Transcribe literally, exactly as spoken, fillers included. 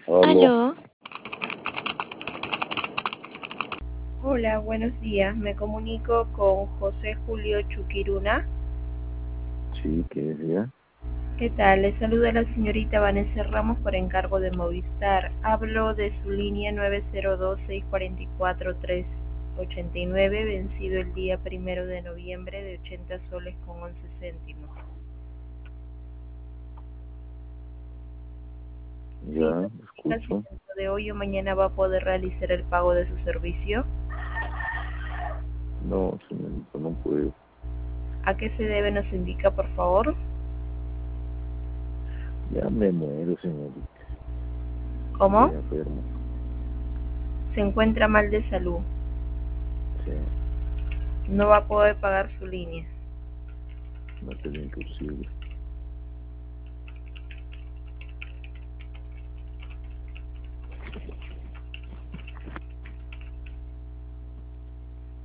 Aló, Aló, Hola, buenos días. Me comunico con José Julio Chuquiruna. sí, ¿qué decía? ¿Qué tal? Le saluda la señorita Vanessa Ramos por encargo de Movistar. Hablo de su línea nueve cero dos, seis cuatro cuatro, tres ocho nueve, vencido el día primero de noviembre, de ochenta soles con once céntimos. Sí, Ya, verifica si escucho. dentro de hoy o mañana va a poder realizar el pago de su servicio. No, señorita, no puedo. ¿A qué se debe? Nos indica, por favor. Ya me muero, señorita. Estoy ¿Cómo? enfermo. Se encuentra mal de salud. Sí, No va a poder pagar su línea. no es imposible.